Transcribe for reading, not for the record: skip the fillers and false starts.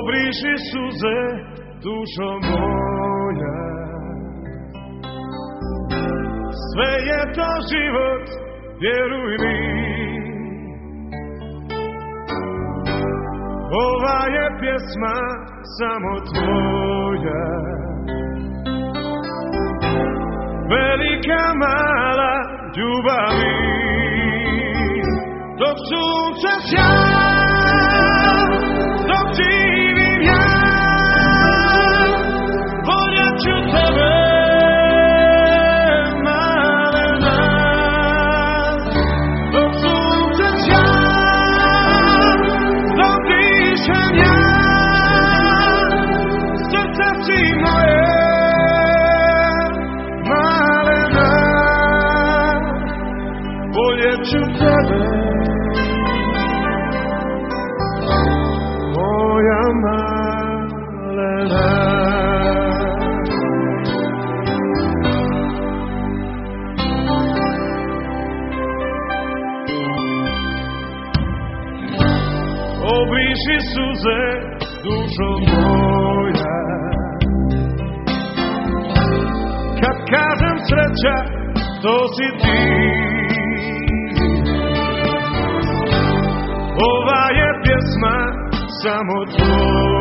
Obriši suze, dušo moja. Sve je to život, vjeruj mi. Ova je pjesma samo tvoja. Velika mala ljubavi. Dok sunce sjaja, dok živim ja, voljet ću tebe, malena. Dok sunce sjaja, dok dišem ja, srce si moje, malena. Voljet ću tebe, moja malena. Obriši suze, dušo moja. Kad kažem sreća, to si ti. Ova je pjesma samo tvoja.